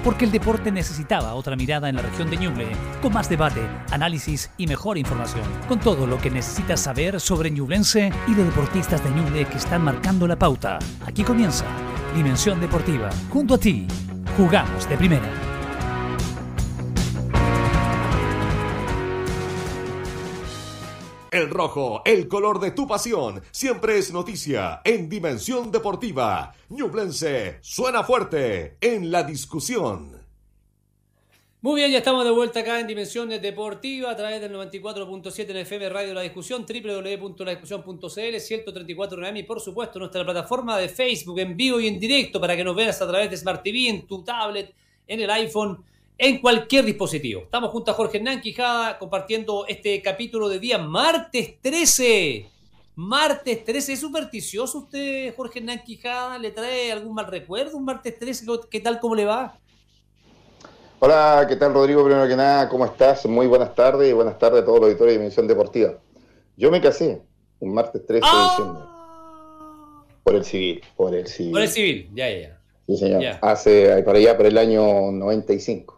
porque el deporte necesitaba otra mirada en la región de Ñuble, con más debate, análisis y mejor información, con todo lo que necesitas saber sobre ñublense y de deportistas de Ñuble que están marcando la pauta. Aquí comienza Dimensión Deportiva, junto a ti, jugamos de primera. El rojo, el color de tu pasión, siempre es noticia en Dimensión Deportiva. Ñublense suena fuerte en la discusión. Muy bien, ya estamos de vuelta acá en Dimensión Deportiva a través del 94.7 en FM Radio La Discusión, www.ladiscusión.cl, 134 AM y por supuesto nuestra plataforma de Facebook en vivo y en directo para que nos veas a través de Smart TV, en tu tablet, en el iPhone, en cualquier dispositivo. Estamos junto a Jorge Hernán Quijada compartiendo este capítulo de día martes 13. Martes 13. ¿Es supersticioso usted, Jorge Hernán Quijada? ¿Le trae algún mal recuerdo un martes 13? ¿Qué tal? ¿Cómo le va? Hola, ¿qué tal, Rodrigo? Primero que nada, ¿cómo estás? Muy buenas tardes y buenas tardes a todos los auditores de Dimensión Deportiva. Yo me casé un martes 13 de diciembre. Por el civil. Por el civil, ya. Sí, señor. Ya. Hace, para allá, por el año 95.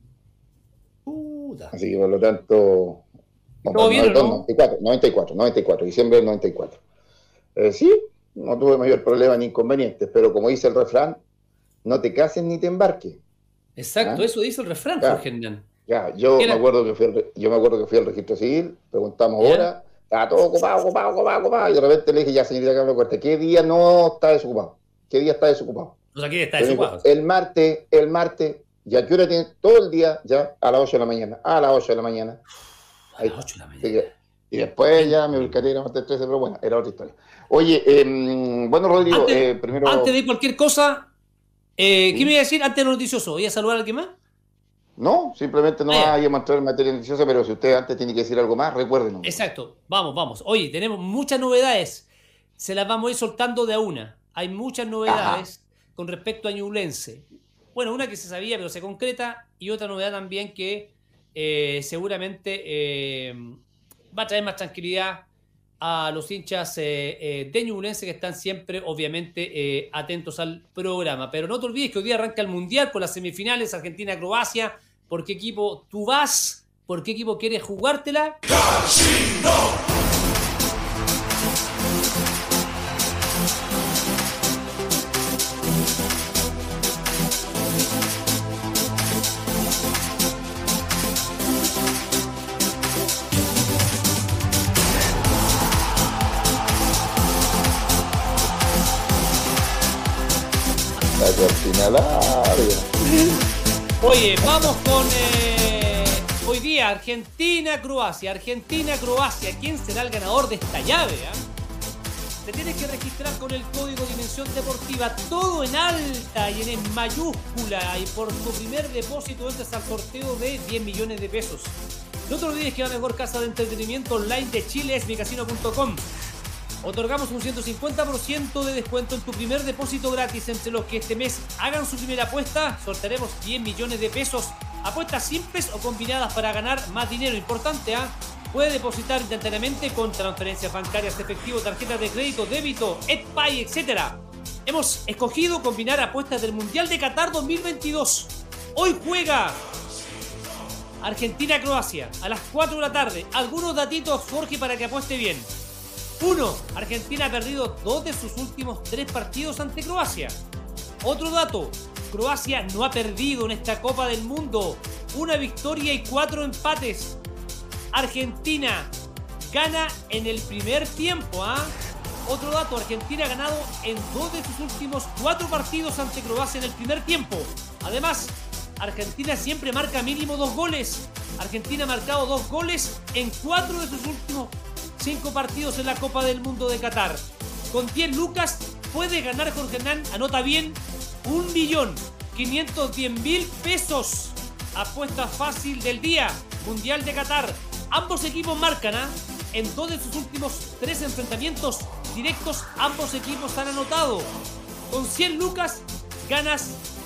Así que por lo tanto... ¿Todo bien, no? 94, diciembre del 94. Sí, no tuve mayor problema ni inconvenientes, pero como dice el refrán, no te cases ni te embarques. Exacto, Eso dice el refrán, Ya. Jorge Hernán. Ya, yo me acuerdo que fui al registro civil, preguntamos hora, estaba todo ocupado, y de repente le dije, ya, señorita Carlos Cuesta, ¿qué día no está desocupado? ¿Qué día está desocupado? O sea, ¿qué está Yo desocupado? digo, el martes, ¿ya qué hora tiene? Todo el día, ya, a las 8 de la mañana. A las 8 de la mañana. A las 8 de la mañana. Y después ya me buscaría la martes 13, pero bueno, era otra historia. Oye, bueno, Rodrigo, primero... Antes de cualquier cosa, ¿qué me iba a decir antes de lo noticioso? ¿Voy a saludar a alguien más? No, simplemente no hay a mostrar en materia noticiosa, pero si usted antes tiene que decir algo más, recuérdenos. Exacto, vamos. Oye, tenemos muchas novedades. Se las vamos a ir soltando de a una. Hay muchas novedades con respecto a Ñublense. Bueno, una que se sabía pero se concreta y otra novedad también que seguramente va a traer más tranquilidad a los hinchas de Ñublense que están siempre, obviamente, atentos al programa. Pero no te olvides que hoy día arranca el Mundial con las semifinales Argentina-Croacia. ¿Por qué equipo tú vas? ¿Por qué equipo quieres jugártela? ¡Casino! Oye, vamos con hoy día Argentina-Croacia. ¿Quién será el ganador de esta llave? Te tienes que registrar con el código Dimensión Deportiva, todo en alta y en mayúscula. Y por tu primer depósito entras al sorteo de 10 millones de pesos. No te olvides que la mejor casa de entretenimiento online de Chile es micasino.com. Otorgamos un 150% de descuento en tu primer depósito gratis. Entre los que este mes hagan su primera apuesta, sortearemos 10 millones de pesos. Apuestas simples o combinadas para ganar más dinero. Importante, Puede depositar instantáneamente con transferencias bancarias, efectivo, tarjetas de crédito, débito, EdPay, etc. Hemos escogido combinar apuestas del Mundial de Qatar 2022. Hoy juega Argentina-Croacia a las 4 de la tarde. Algunos datitos, Jorge, para que apueste bien. 1. Argentina ha perdido 2 de sus últimos 3 partidos ante Croacia. Otro dato. Croacia no ha perdido en esta Copa del Mundo. 1 victoria y 4 empates. Argentina gana en el primer tiempo. Otro dato. Argentina ha ganado en 2 de sus últimos 4 partidos ante Croacia en el primer tiempo. Además, Argentina siempre marca mínimo 2 goles. Argentina ha marcado 2 goles en 4 de sus últimos 5 partidos en la Copa del Mundo de Qatar. Con 10 lucas puede ganar, Jorge Hernán, anota bien, 1.510.000 pesos. Apuesta fácil del día, Mundial de Qatar. Ambos equipos marcan, en 2 de sus últimos 3 enfrentamientos directos, ambos equipos han anotado. Con 100 lucas ganas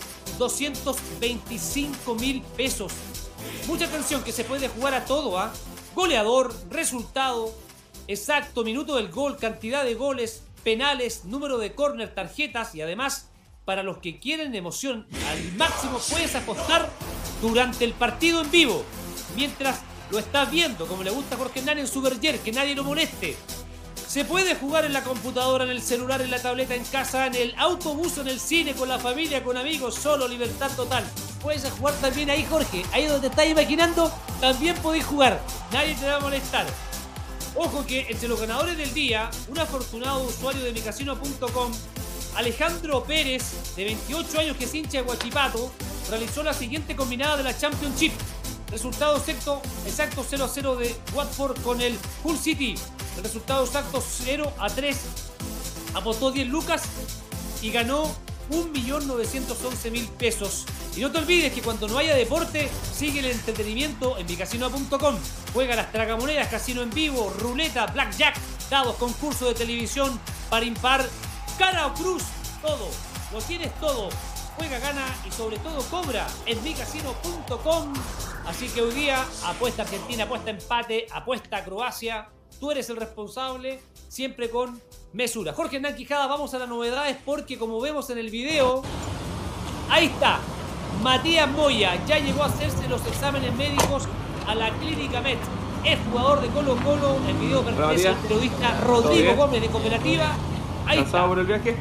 225.000 pesos. Mucha atención que se puede jugar a todo, goleador, resultado exacto, minuto del gol, cantidad de goles, penales, número de córner, tarjetas y además para los que quieren emoción al máximo, puedes apostar durante el partido en vivo, mientras lo estás viendo, como le gusta a Jorge Hernán en Superger, que nadie lo moleste. Se puede jugar en la computadora, en el celular, en la tableta, en casa, en el autobús, en el cine, con la familia, con amigos, solo, libertad total. Puedes jugar también ahí, Jorge, ahí donde estás imaginando, también podéis jugar, nadie te va a molestar. Ojo que entre los ganadores del día, un afortunado usuario de micasino.com, Alejandro Pérez, de 28 años, que es hincha de Huachipato, realizó la siguiente combinada de la Championship. Resultado exacto 0-0 de Watford con el Hull City. El resultado exacto 0-3. Apostó 10 lucas y ganó 1.911.000 pesos. Y no te olvides que cuando no haya deporte, sigue el entretenimiento en micasino.com. Juega las tragamonedas, casino en vivo, ruleta, blackjack, dados, concurso de televisión, par impar, cara o cruz, todo. Lo tienes todo. Juega, gana y sobre todo cobra en micasino.com. Así que hoy día apuesta Argentina, apuesta empate, apuesta Croacia. Tú eres el responsable, siempre con mesura. Jorge Hernán Quijada, vamos a las novedades porque como vemos en el video, ahí está, Matías Moya ya llegó a hacerse los exámenes médicos a la Clínica Met. Es jugador de Colo Colo, el video pertenece al periodista Rodrigo Gómez de Cooperativa. Ahí está. ¿Por el viaje?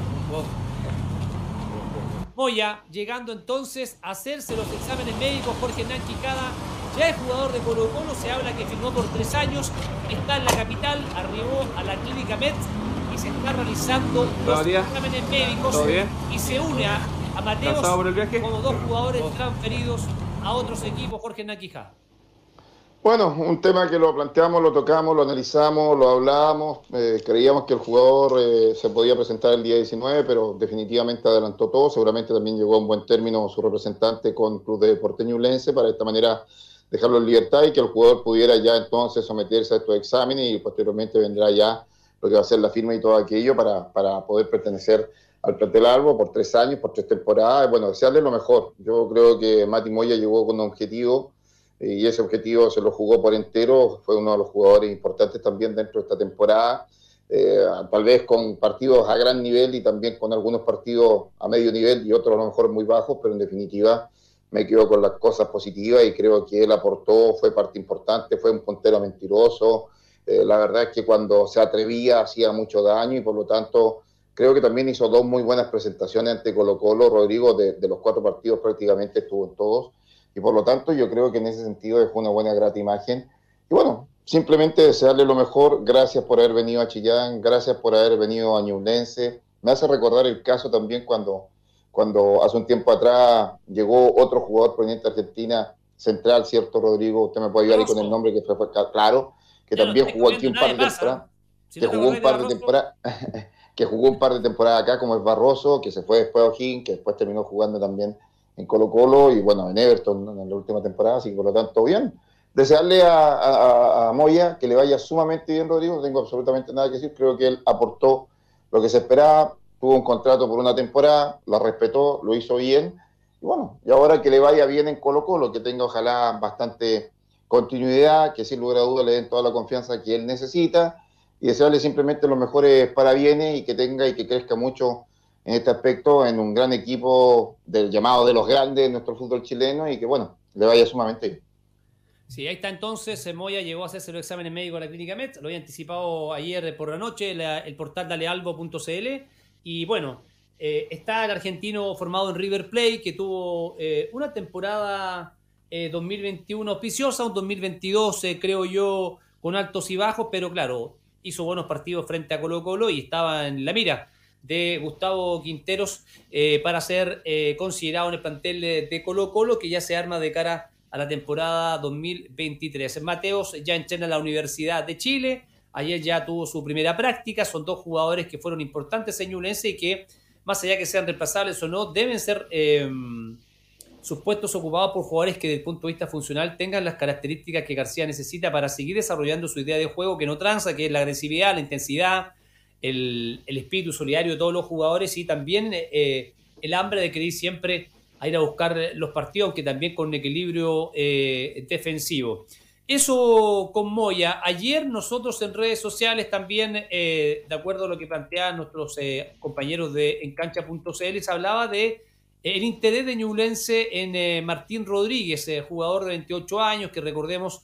Moya llegando entonces a hacerse los exámenes médicos. Jorge Hernán Quijada ya es jugador de Colo Colo, se habla que firmó por 3 años, está en la capital, arribó a la Clínica Met y se está realizando los exámenes médicos y se une a Mateos como 2 jugadores transferidos a otros equipos. Jorge Hernán Quijada. Bueno, un tema que lo planteamos, lo tocamos, lo analizamos, lo hablábamos. Creíamos que el jugador se podía presentar el día 19, pero definitivamente adelantó todo. Seguramente también llegó a un buen término su representante con Club de Deportes Ñublense para de esta manera dejarlo en libertad y que el jugador pudiera ya entonces someterse a estos exámenes y posteriormente vendrá ya lo que va a ser la firma y todo aquello para poder pertenecer al plantel Albo por 3 años, por 3 temporadas. Bueno, desearle lo mejor. Yo creo que Mati Moya llegó con un objetivo y ese objetivo se lo jugó por entero. Fue uno de los jugadores importantes también dentro de esta temporada, tal vez con partidos a gran nivel y también con algunos partidos a medio nivel y otros a lo mejor muy bajos, pero en definitiva me quedo con las cosas positivas y creo que él aportó, fue parte importante, fue un puntero mentiroso. La verdad es que cuando se atrevía hacía mucho daño y por lo tanto creo que también hizo 2 muy buenas presentaciones ante Colo Colo. Rodrigo de los 4 partidos prácticamente estuvo en todos y por lo tanto yo creo que en ese sentido dejó una buena, grata imagen. Y bueno, simplemente desearle lo mejor. Gracias por haber venido a Chillán, gracias por haber venido a Ñublense. Me hace recordar el caso también cuando hace un tiempo atrás llegó otro jugador proveniente de Argentina, central, ¿cierto, Rodrigo? Usted me puede ayudar ahí con el nombre que fue claro, que también jugó aquí un par de temporadas, que jugó un par de temporadas acá, como es Barroso, que se fue después a O'Higgins, que después terminó jugando también en Colo Colo y bueno, en Everton en la última temporada, así que por lo tanto bien. Desearle a Moya que le vaya sumamente bien, Rodrigo, no tengo absolutamente nada que decir, creo que él aportó lo que se esperaba, tuvo un contrato por una temporada, la respetó, lo hizo bien, y bueno, y ahora que le vaya bien en Colo Colo, que tenga ojalá bastante continuidad, que sin lugar a dudas le den toda la confianza que él necesita, y desearle simplemente los mejores parabienes y que tenga y que crezca mucho en este aspecto, en un gran equipo del llamado de los grandes de nuestro fútbol chileno y que bueno, le vaya sumamente bien. Sí, ahí está entonces, Moya llegó a hacerse los exámenes médicos a la Clínica Met, lo había anticipado ayer por la noche, el portal dalealbo.cl. Y bueno, está el argentino formado en River Plate, que tuvo una temporada 2021 auspiciosa, un 2022 creo yo con altos y bajos, pero claro, hizo buenos partidos frente a Colo Colo y estaba en la mira de Gustavo Quinteros para ser considerado en el plantel de Colo Colo, que ya se arma de cara a la temporada 2023. Mateos ya entrena en la Universidad de Chile. Ayer ya tuvo su primera práctica. Son 2 jugadores que fueron importantes en Ñublense y que, más allá que sean reemplazables o no, deben ser sus puestos ocupados por jugadores que, desde el punto de vista funcional, tengan las características que García necesita para seguir desarrollando su idea de juego, que no tranza, que es la agresividad, la intensidad, el espíritu solidario de todos los jugadores y también el hambre de querer siempre a ir a buscar los partidos, aunque también con un equilibrio defensivo. Eso con Moya. Ayer nosotros en redes sociales también, de acuerdo a lo que planteaban nuestros compañeros de encancha.cl, se hablaba de el interés de Ñublense en Martín Rodríguez, jugador de 28 años, que recordemos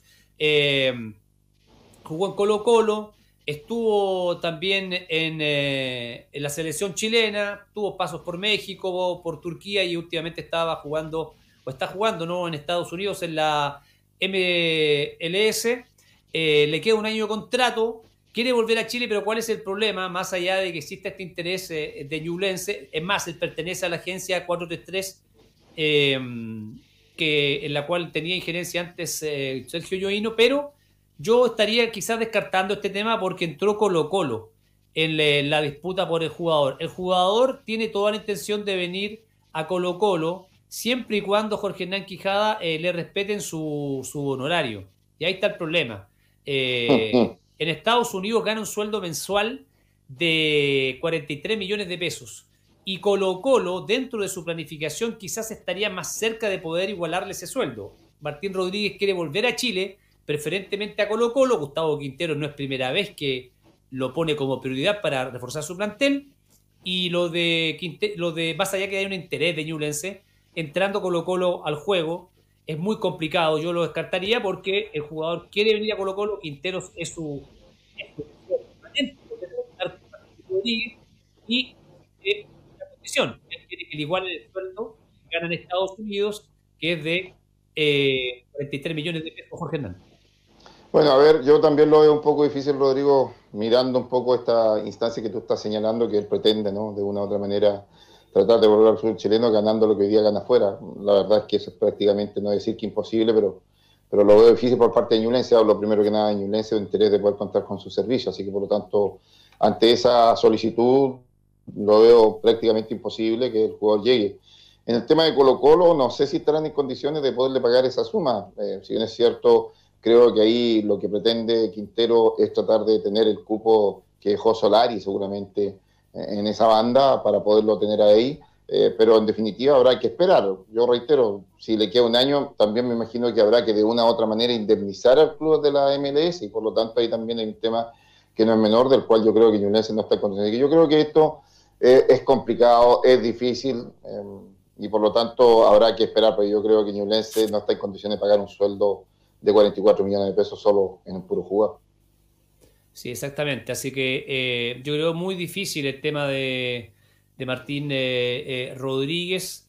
jugó en Colo-Colo, estuvo también en la selección chilena, tuvo pasos por México, por Turquía y últimamente estaba jugando, o está jugando, ¿no?, en Estados Unidos en la MLS. Le queda un año de contrato, quiere volver a Chile, pero ¿cuál es el problema? Más allá de que exista este interés de Ñublense, es más, él pertenece a la agencia 433, en la cual tenía injerencia antes Sergio Yoino, pero yo estaría quizás descartando este tema porque entró Colo-Colo en la disputa por el jugador. El jugador tiene toda la intención de venir a Colo-Colo siempre y cuando Jorge Hernán Quijada le respeten su honorario. Y ahí está el problema. En Estados Unidos gana un sueldo mensual de 43 millones de pesos. Y Colo-Colo, dentro de su planificación, quizás estaría más cerca de poder igualarle ese sueldo. Martín Rodríguez quiere volver a Chile, preferentemente a Colo-Colo. Gustavo Quintero no es primera vez que lo pone como prioridad para reforzar su plantel. Y lo de más allá que hay un interés de Ñublense, entrando Colo-Colo al juego, es muy complicado. Yo lo descartaría porque el jugador quiere venir a Colo-Colo, Quinteros es su y la condición. Él quiere que le iguale el sueldo que gana en Estados Unidos, que es de 43 millones de pesos, Jorge Hernández. Bueno, a ver, yo también lo veo un poco difícil, Rodrigo, mirando un poco esta instancia que tú estás señalando, que él pretende, ¿no?, de una u otra manera tratar de volver al fútbol chileno ganando lo que hoy día gana afuera. La verdad es que eso es prácticamente, no decir que imposible, pero lo veo difícil por parte de Ñublense. Hablo primero que nada de Ñublense, el interés de poder contar con su servicio, así que por lo tanto, ante esa solicitud, lo veo prácticamente imposible que el jugador llegue. En el tema de Colo-Colo, no sé si estarán en condiciones de poderle pagar esa suma. Si bien es cierto, creo que ahí lo que pretende Quintero es tratar de tener el cupo que dejó Solari seguramente en esa banda para poderlo tener ahí, pero en definitiva habrá que esperar. Yo reitero, si le queda un año, también me imagino que habrá que de una u otra manera indemnizar al club de la MLS y por lo tanto ahí también hay un tema que no es menor, del cual yo creo que Ñublense no está en condiciones. Yo creo que esto es complicado, es difícil, y por lo tanto habrá que esperar, porque yo creo que Ñublense no está en condiciones de pagar un sueldo de 44 millones de pesos solo en un puro jugador. Sí, exactamente. Así que yo creo muy difícil el tema de Martín Rodríguez,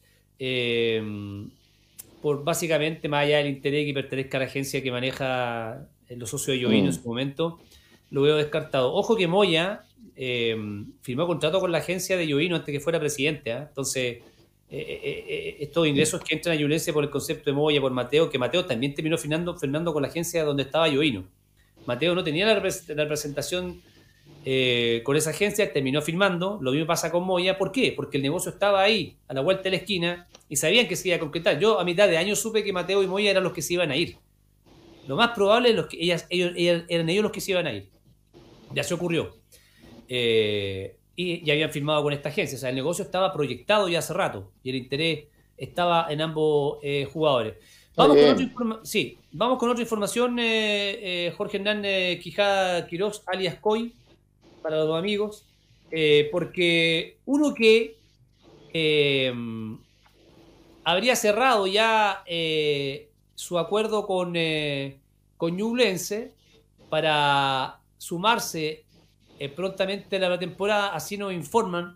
por básicamente, más allá del interés que pertenezca a la agencia que maneja los socios de Yoino en su momento, lo veo descartado. Ojo que Moya firmó contrato con la agencia de Yoino antes que fuera presidente, ¿eh? Entonces, estos ingresos que entran a Ñublense por el concepto de Moya, por Mateo, que Mateo también terminó firmando con la agencia donde estaba Yoino. Mateo no tenía la representación con esa agencia, terminó firmando. Lo mismo pasa con Moya. ¿Por qué? Porque el negocio estaba ahí, a la vuelta de la esquina, y sabían que se iba a concretar. Yo a mitad de año supe que Mateo y Moya eran los que se iban a ir. Lo más probable es que eran ellos los que se iban a ir. Ya se ocurrió. Y ya habían firmado con esta agencia. O sea, el negocio estaba proyectado ya hace rato y el interés estaba en ambos jugadores. Vamos con otra información, Jorge Hernán Quijada Quiroz, alias Coy, para los amigos, porque uno que habría cerrado ya su acuerdo con Ñublense para sumarse prontamente a la temporada, así nos informan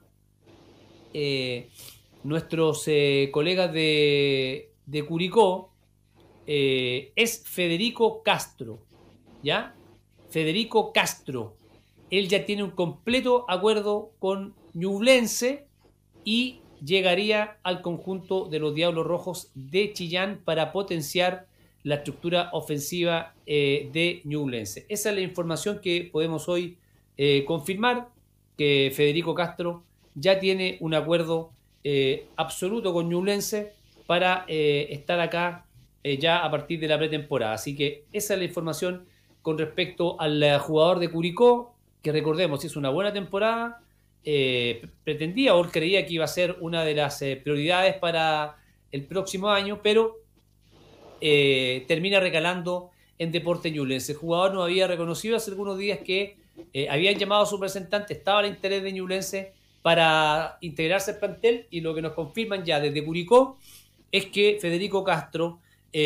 nuestros colegas de Curicó, es Federico Castro, ¿ya? Federico Castro. Él ya tiene un completo acuerdo con Ñublense y llegaría al conjunto de los Diablos Rojos de Chillán para potenciar la estructura ofensiva de Ñublense. Esa es la información que podemos hoy confirmar, que Federico Castro ya tiene un acuerdo absoluto con Ñublense para estar acá ya a partir de la pretemporada. Así que esa es la información con respecto al jugador de Curicó, que recordemos, hizo una buena temporada, pretendía o creía que iba a ser una de las prioridades para el próximo año, pero termina recalando en Deportes Ñublense. El jugador nos había reconocido hace algunos días que habían llamado a su representante, estaba el interés de Ñublense para integrarse al plantel, y lo que nos confirman ya desde Curicó es que Federico Castro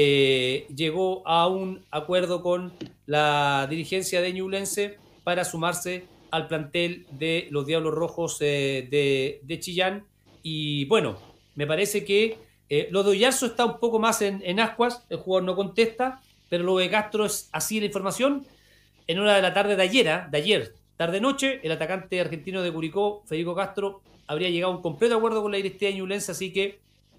llegó a un acuerdo con la dirigencia de Ñublense para sumarse al plantel de los Diablos Rojos de Chillán. Y bueno, me parece que lo de Oyarzo está un poco más en ascuas, el jugador no contesta, pero lo de Castro es así la información. En hora de la tarde de ayer, tarde-noche, el atacante argentino de Curicó, Federico Castro, habría llegado a un completo acuerdo con la directiva de Ñublense, así que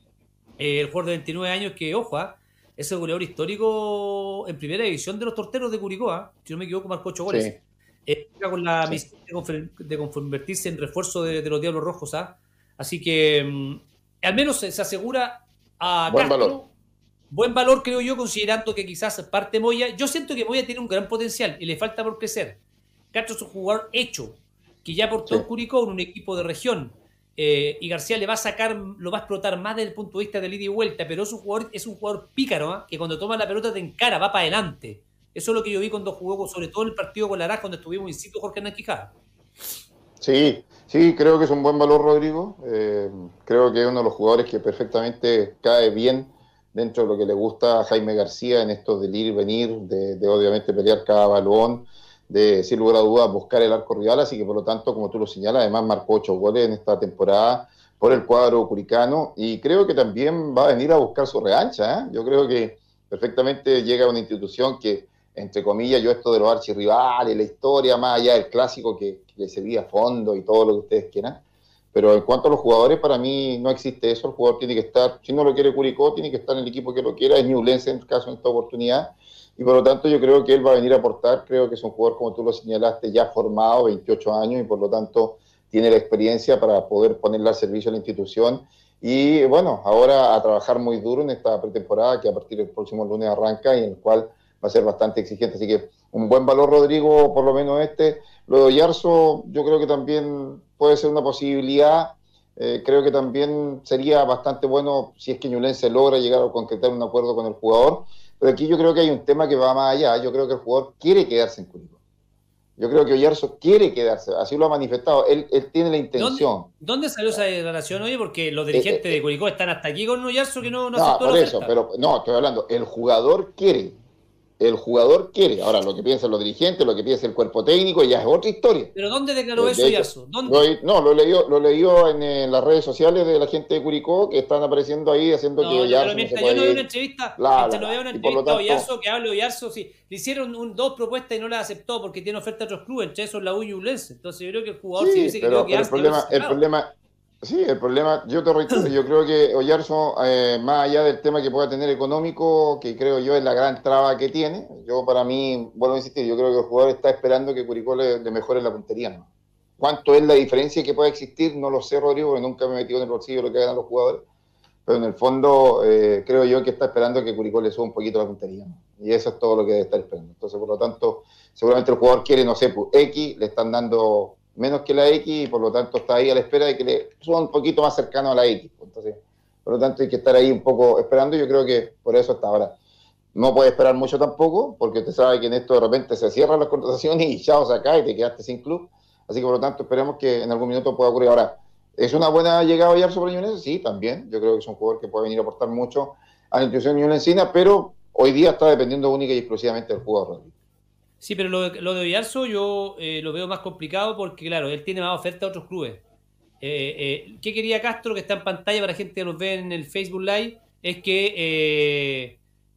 el jugador de 29 años que, ojo, es el goleador histórico en primera división de los Torteros de Curicó, si no me equivoco, marcó 8 goles. Con la misión de convertirse en refuerzo de los Diablos Rojos. Así que al menos se asegura a buen Castro. Valor. Buen valor, creo yo, considerando que quizás parte Moya. Yo siento que Moya tiene un gran potencial y le falta por crecer. Castro es un jugador hecho, que ya aportó en Curicó, en un equipo de región. Y García lo va a explotar más desde el punto de vista de ida y vuelta, pero es un jugador pícaro, que cuando toma la pelota te encara, va para adelante. Eso es lo que yo vi cuando jugó, sobre todo en el partido con Larás, cuando estuvimos in situ Jorge Hernán Quijada. Sí, creo que es un buen valor, Rodrigo. Creo que es uno de los jugadores que perfectamente cae bien dentro de lo que le gusta a Jaime García en esto del ir y venir, de obviamente pelear cada balón, de sin lugar a dudas buscar el arco rival, así que por lo tanto, como tú lo señalas, además marcó 8 goles en esta temporada por el cuadro curicano, y creo que también va a venir a buscar su revancha. Yo creo que perfectamente llega a una institución que, entre comillas, yo esto de los archirrivales, la historia, más allá del clásico que se vi a fondo y todo lo que ustedes quieran, pero en cuanto a los jugadores, para mí no existe eso. El jugador tiene que estar, si no lo quiere Curicó, tiene que estar en el equipo que lo quiera, es Ñublense en el caso de esta oportunidad, y por lo tanto yo creo que él va a venir a aportar. Creo que es un jugador, como tú lo señalaste, ya formado, 28 años, y por lo tanto tiene la experiencia para poder ponerla al servicio de la institución, y bueno, ahora a trabajar muy duro en esta pretemporada que a partir del próximo lunes arranca, y en el cual va a ser bastante exigente. Así que un buen valor, Rodrigo, por lo menos Lo de Oyarzo yo creo que también puede ser una posibilidad. Creo que también sería bastante bueno si es que Ñublense logra llegar a concretar un acuerdo con el jugador. Pero aquí yo creo que hay un tema que va más allá. Yo creo que el jugador quiere quedarse en Curicó. Yo creo que Oyarzo quiere quedarse, así lo ha manifestado. Él tiene la intención. ¿Dónde salió esa declaración, oye? Porque los dirigentes de Curicó están hasta aquí con Oyarzo, que no aceptó por la oferta. Pero no, estoy hablando, el jugador quiere. El jugador quiere. Ahora, lo que piensan los dirigentes, lo que piensa el cuerpo técnico, ya es otra historia. ¿Pero dónde declaró eso, Oyarzo? Lo leyó en las redes sociales de la gente de Curicó, que están apareciendo ahí haciendo que Oyarzo. Pero mientras yo no veo una entrevista, tanto, Oyarzo, que hable Oyarzo, sí. Le hicieron 2 propuestas y no las aceptó porque tiene oferta de otros clubes, entre esos la U y Ñublense. Entonces yo creo que el jugador sí dice que quiere quedarse. El problema, yo te reitero, yo creo que Oyarzo, más allá del tema que pueda tener económico, que creo yo es la gran traba que tiene, yo para mí, vuelvo a insistir, yo creo que el jugador está esperando que Curicó le mejore la puntería, ¿no? ¿Cuánto es la diferencia que puede existir? No lo sé, Rodrigo, porque nunca me he metido en el bolsillo de lo que ganan los jugadores, pero en el fondo creo yo que está esperando que Curicó le suba un poquito la puntería, ¿no? Y eso es todo lo que debe estar esperando. Entonces, por lo tanto, seguramente el jugador quiere, no sé, pues X, le están dando menos que la X, y por lo tanto está ahí a la espera de que le suba un poquito más cercano a la X. Entonces, por lo tanto hay que estar ahí un poco esperando. Yo creo que por eso hasta ahora no puede esperar mucho tampoco, porque usted sabe que en esto de repente se cierran las contrataciones y chao, se acá y te quedaste sin club. Así que por lo tanto esperemos que en algún minuto pueda ocurrir. Ahora, ¿es una buena llegada a Oyarzo sobre Ñublense? Sí, también. Yo creo que es un jugador que puede venir a aportar mucho a la institución ñublencina, pero hoy día está dependiendo única y exclusivamente del jugador, Rodrigo. Sí, pero lo de Oyarzo yo lo veo más complicado porque, claro, él tiene más oferta a otros clubes. ¿Qué quería Castro, que está en pantalla para la gente que nos ve en el Facebook Live? Es que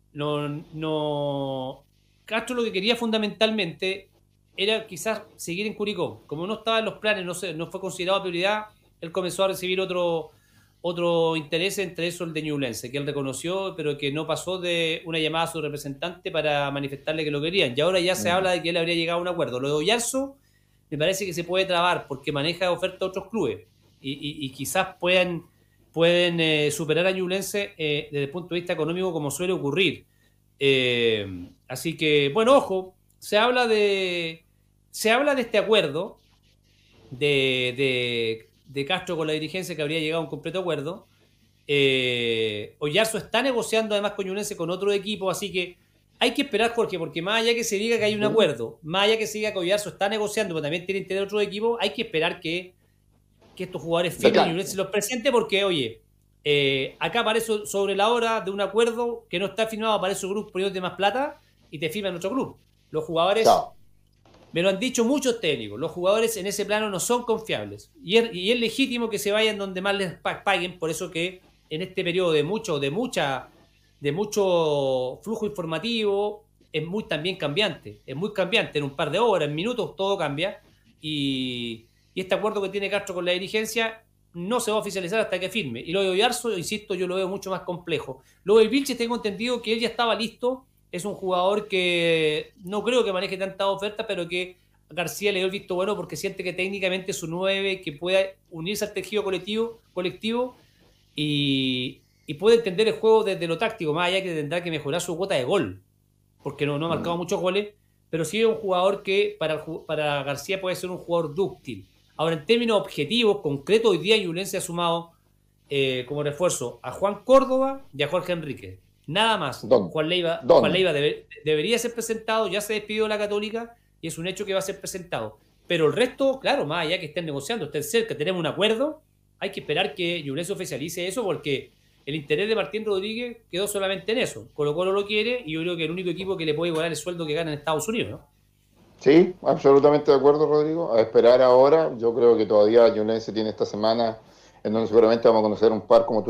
Castro lo que quería fundamentalmente era quizás seguir en Curicó. Como no estaba en los planes, no fue considerado prioridad, él comenzó a recibir otro interés, entre eso el de Ñublense, que él reconoció, pero que no pasó de una llamada a su representante para manifestarle que lo querían. Y ahora ya se habla de que él habría llegado a un acuerdo. Lo de Oyarzo me parece que se puede trabar porque maneja oferta a otros clubes y quizás pueden superar a Ñublense desde el punto de vista económico, como suele ocurrir. Así que, bueno, ojo, se habla de este acuerdo de Castro con la dirigencia, que habría llegado a un completo acuerdo. Oyarzo está negociando además con Ñublense con otro equipo, así que hay que esperar, Jorge, porque más allá que se diga que hay un acuerdo, más allá que se diga que Oyarzún está negociando, pero también tiene interés de otro equipo, hay que esperar que estos jugadores firmen y Ñublense los presente, porque, oye, acá aparece sobre la hora de un acuerdo que no está firmado, aparece un grupo poniéndote más plata y te firman otro club. Los jugadores, me lo han dicho muchos técnicos, los jugadores en ese plano no son confiables. Y es legítimo que se vayan donde más les paguen, por eso que en este periodo de mucho flujo informativo, es muy también cambiante. Es muy cambiante, en un par de horas, en minutos, todo cambia. Y este acuerdo que tiene Castro con la dirigencia no se va a oficializar hasta que firme. Y lo de Oyarzún, insisto, yo lo veo mucho más complejo. Lo del Vilches tengo entendido que él ya estaba listo. Es un jugador que no creo que maneje tantas ofertas, pero que García le dio el visto bueno porque siente que técnicamente es un 9 que pueda unirse al tejido colectivo y puede entender el juego desde lo táctico, más allá que tendrá que mejorar su cuota de gol, porque no ha marcado muchos goles, pero sí es un jugador que para García puede ser un jugador dúctil. Ahora, en términos objetivos, concretos, hoy día Ñublense ha sumado como refuerzo a Juan Córdoba y a Jorge Enrique. Nada más. Juan Leiva debería ser presentado, ya se despidió de la Católica y es un hecho que va a ser presentado. Pero el resto, claro, más allá que estén negociando, estén cerca, tenemos un acuerdo, hay que esperar que Ñublense oficialice eso porque el interés de Martín Rodríguez quedó solamente en eso. Colo-Colo lo quiere y yo creo que el único equipo que le puede igualar el sueldo que gana en Estados Unidos, ¿no? Sí, absolutamente de acuerdo, Rodrigo. A esperar ahora. Yo creo que todavía Ñublense tiene esta semana en donde seguramente vamos a conocer un par, como tú